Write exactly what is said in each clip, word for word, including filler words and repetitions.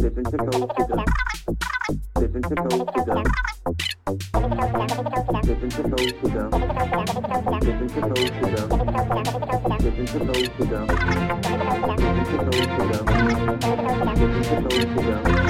Listen to Coast to Go. Listen to Coast to Go. Listen to Coast to Go. Listen to Coast to Go. Listen to Coast to Go. Listen to Coast to Go. Listen to Coast to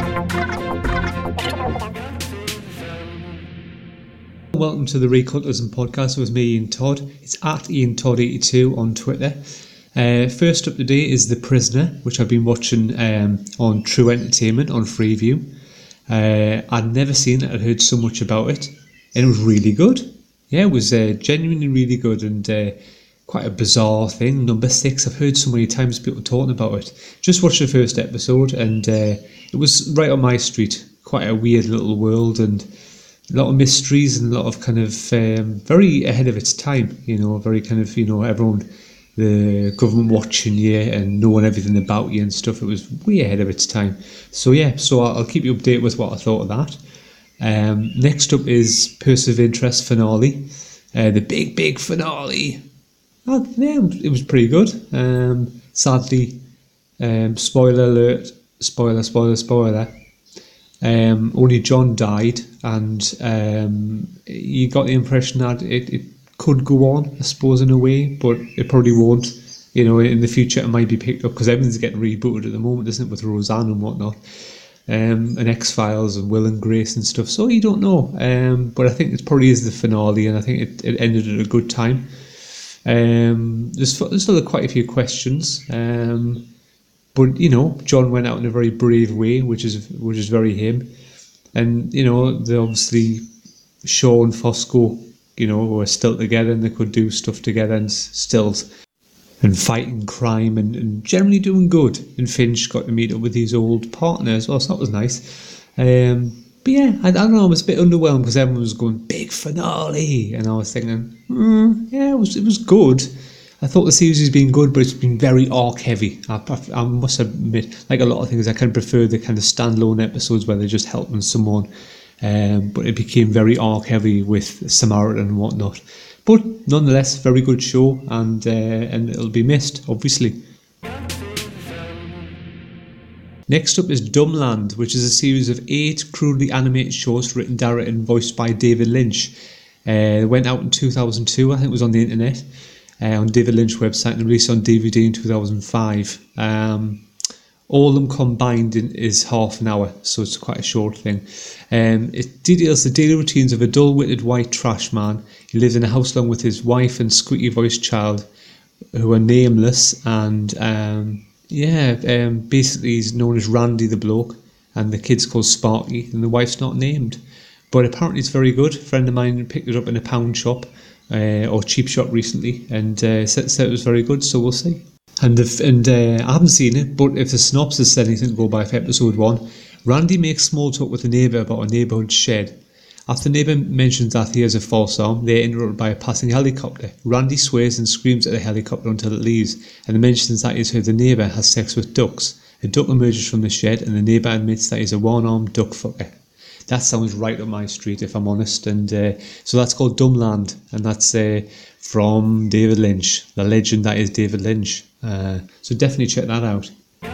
Go. Welcome to the Ray Cutlerson podcast with me, Ian Todd. It's at Ian Todd eighty-two on Twitter. Uh, first up today is The Prisoner, which I've been watching um, on True Entertainment on Freeview. Uh, I'd never seen it, I'd heard so much about it, and it was really good. Yeah, it was uh, genuinely really good and uh, quite a bizarre thing. Number six, I've heard so many times people talking about it. Just watched the first episode and uh, it was right on my street. Quite a weird little world and a lot of mysteries and a lot of kind of um, very ahead of its time, you know, very kind of, you know, everyone, the government watching you and knowing everything about you and stuff. It was way ahead of its time. So yeah, so I'll keep you updated with what I thought of that. Um, next up is Purse of Interest finale, uh, the big big finale. Oh, yeah, it was pretty good. Um, sadly, um, spoiler alert, spoiler, spoiler, spoiler. Um, only John died, and um, you got the impression that it, it could go on, I suppose, in a way, but it probably won't. You know, in the future it might be picked up because everything's getting rebooted at the moment, isn't it, with Roseanne and whatnot, um, and X-Files and Will and Grace and stuff. So you don't know, um, but I think it probably is the finale, and I think it, it ended at a good time. Um, there's, there's still quite a few questions, um, but you know, John went out in a very brave way, which is which is very him, and you know, they obviously Shaw and Fosco, you know, were still together and they could do stuff together and still and fighting crime and, and generally doing good. And Finch got to meet up with his old partner as well, so that was nice. Um, but yeah, I, I don't know, I was a bit underwhelmed because everyone was going big finale, and I was thinking, mm, yeah, it was it was good. I thought the series has been good, but it's been very arc heavy. I, I, I must admit, like a lot of things, I kind of prefer the kind of standalone episodes where they're just helping someone. Um, but it became very arc heavy with Samaritan and whatnot. But nonetheless, very good show, and uh, and it'll be missed, obviously. Next up is Dumbland, which is a series of eight crudely animated shorts written, directed and voiced by David Lynch. Uh, it went out in two thousand two, I think it was on the internet, uh, on David Lynch website, and released on D V D in two thousand five. Um, All of them combined in, is half an hour, so it's quite a short thing. Um, it details the daily routines of a dull-witted white trash man. He lives in a house along with his wife and squeaky-voiced child, who are nameless, and um, yeah, um, basically he's known as Randy the bloke, and the kid's called Sparky, and the wife's not named. But apparently it's very good. A friend of mine picked it up in a pound shop, uh, or cheap shop recently, and uh, said, said it was very good, so we'll see. And if, and uh, I haven't seen it, but if the synopsis said anything to go by for episode one, Randy makes small talk with a neighbour about a neighbourhood shed. After the neighbour mentions that he has a false arm, they are interrupted by a passing helicopter. Randy swears and screams at the helicopter until it leaves, and mentions that he's heard the neighbour has sex with ducks. A duck emerges from the shed, and the neighbour admits that he's a one-armed duck fucker. That sounds right up my street, if I'm honest. And uh, so that's called Dumbland, and that's uh, from David Lynch, the legend that is David Lynch. Uh, so definitely check that out.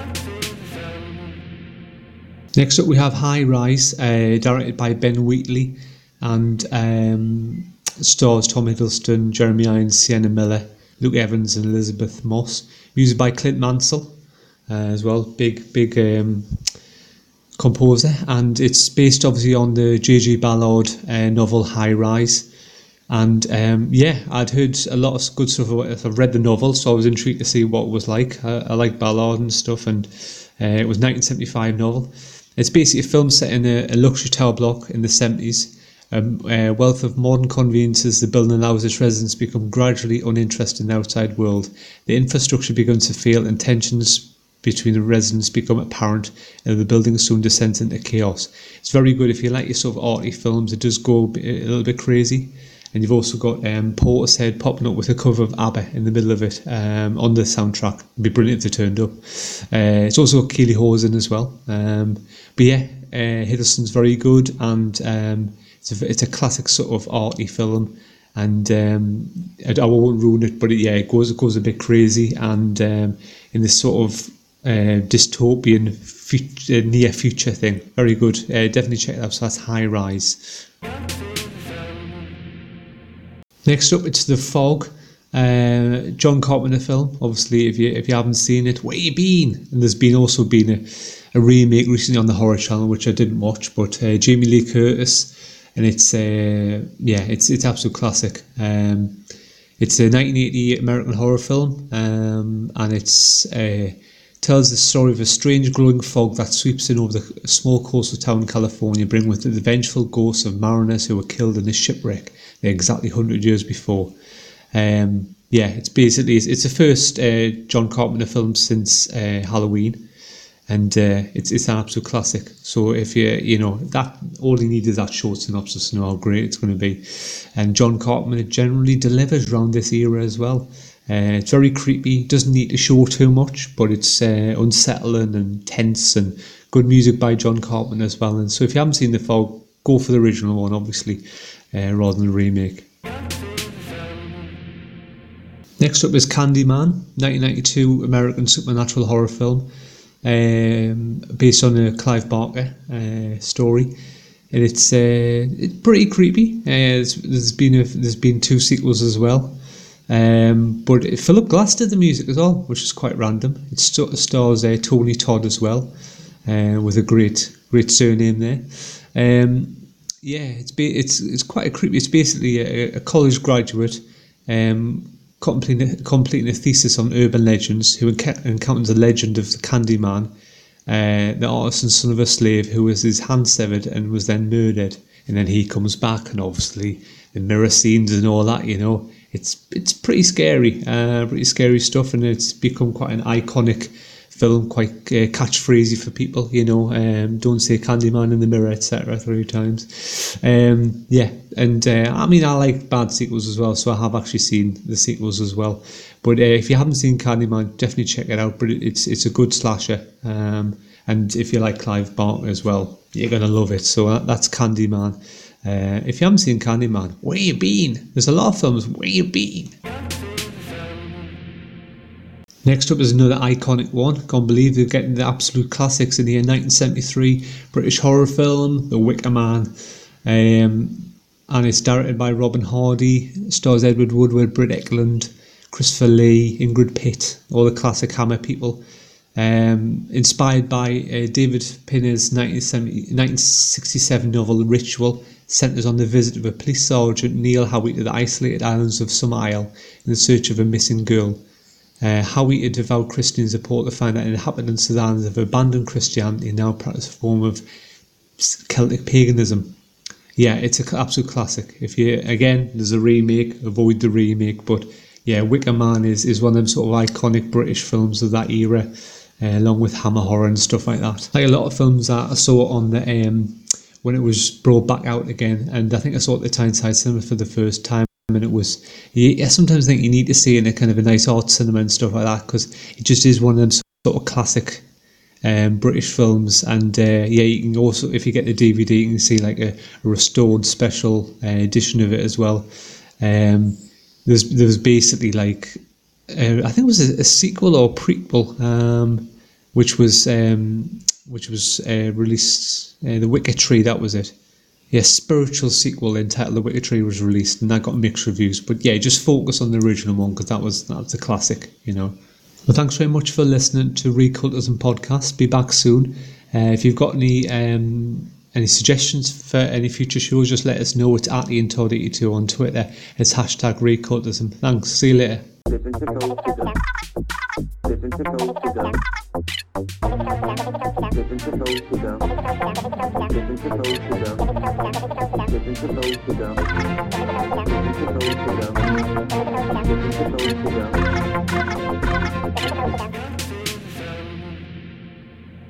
Next up we have High Rise, uh, directed by Ben Wheatley, and um, stars Tom Hiddleston, Jeremy Irons, Sienna Miller, Luke Evans and Elizabeth Moss. Music by Clint Mansell uh, as well, big big um, composer, and it's based obviously on the J J Ballard uh, novel High Rise. And um, yeah, I'd heard a lot of good stuff about it. I've read the novel, so I was intrigued to see what it was like. I, I like Ballard and stuff, and uh, it was a nineteen seventy-five novel. It's basically a film set in a, a luxury tower block in the seventies. Um, a wealth of modern conveniences, the building allows its residents to become gradually uninterested in the outside world. The infrastructure begins to fail, and tensions between the residents become apparent, and the building soon descends into chaos. It's very good if you like your sort of arty films. It does go a, bit, a little bit crazy. And you've also got um, Portishead popping up with a cover of ABBA in the middle of it um, on the soundtrack. It'd be brilliant if they turned up. Uh, it's also got Keely Hawes in as well. Um, but yeah, uh, Hiddleston's very good, and um, it's, a, it's a classic sort of arty film. And um, I, I won't ruin it, but it, yeah, it goes it goes a bit crazy, and um, in this sort of uh, dystopian future, near future thing. Very good. Uh, definitely check it out. So that's High Rise. Next up, it's The Fog, uh, John Carpenter film. Obviously, if you if you haven't seen it, where you been? And there's been also been a, a remake recently on the Horror Channel, which I didn't watch, but uh, Jamie Lee Curtis, and it's uh, yeah, it's it's absolute classic. Um, it's a nineteen eighty American horror film, um, and it's uh, tells the story of a strange glowing fog that sweeps in over the small coastal town in California, bringing with it the vengeful ghosts of mariners who were killed in a shipwreck exactly one hundred years before. Um, yeah, it's basically, it's, it's the first uh, John Carpenter film since uh, Halloween, and uh, it's it's an absolute classic. So if you, you know, that all you need is that short synopsis to know how great it's going to be. And John Carpenter generally delivers around this era as well. Uh, it's very creepy, doesn't need to show too much, but it's uh, unsettling and tense, and good music by John Carpenter as well. And so if you haven't seen The Fog, go for the original one, obviously, uh, rather than the remake. Next up is Candyman, nineteen ninety-two American supernatural horror film, um, based on a Clive Barker uh, story, and it's uh, it's pretty creepy. Uh, there's been a, there's been two sequels as well. Um, but Philip Glass did the music as well, which is quite random. It st- stars uh, Tony Todd as well, uh, with a great great surname there. Um, yeah, it's ba- it's it's quite a creepy. It's basically a, a college graduate um, completing, completing a thesis on urban legends who enc- encounters the legend of the Candyman, uh, the artisan son of a slave who was his hand severed and was then murdered. And then he comes back, and obviously the mirror scenes and all that, you know. It's it's pretty scary, uh, pretty scary stuff, and it's become quite an iconic film, quite uh, catchphrasey for people, you know. Um, don't say Candyman in the mirror, et cetera three times. Um, yeah, and uh, I mean, I like bad sequels as well, so I have actually seen the sequels as well. But uh, if you haven't seen Candyman, definitely check it out. But it, it's it's a good slasher, um, and if you like Clive Barker as well, you're gonna love it. So that, that's Candyman. Uh, if you haven't seen Candyman, where you been? There's a lot of films, where you been? Next up is another iconic one. Can't believe they're getting the absolute classics in here. nineteen seventy-three British horror film, The Wicker Man. Um, and it's directed by Robin Hardy. Stars Edward Woodward, Britt Ekland, Christopher Lee, Ingrid Pitt, all the classic Hammer people. Um, inspired by uh, David Pinner's nineteen sixty-seven novel Ritual, centres on the visit of a police sergeant Neil Howie to the isolated islands of some isle in search of a missing girl. Uh, Howie, a devout Christian, is appalled to find that inhabitants of the islands have abandoned Christianity and now practice a form of Celtic paganism. Yeah, it's an absolute classic. If you, again, there's a remake, avoid the remake, but yeah, Wicker Man is, is one of them sort of iconic British films of that era, uh, along with Hammer Horror and stuff like that. Like a lot of films that I saw on the um, when it was brought back out again, and I think I saw it at the Tyneside Cinema for the first time, and it was, yeah, I sometimes think you need to see it in a kind of a nice art cinema and stuff like that, because it just is one of them sort of classic um, British films. And uh, yeah, you can also, if you get the D V D, you can see like a, a restored special uh, edition of it as well. Um, there's there was basically like uh, I think it was a, a sequel or prequel, um, which was um, which was uh, released. Uh, The Wicker Tree, that was it. Yeah, spiritual sequel entitled The Wicker Tree was released, and that got mixed reviews. But yeah, just focus on the original one, because that was that's a classic, you know. Well, thanks very much for listening to Recultism Podcast. Be back soon. Uh, if you've got any um, any suggestions for any future shows, just let us know. It's at Ian Todd eighty-two on Twitter. It's hashtag Recultism. Thanks. See you later. Listen to Cultism. Listen to Cultism. Listen to Cultism. Listen to Cultism. Listen to Cultism. Listen to Cultism. Listen to Cultism.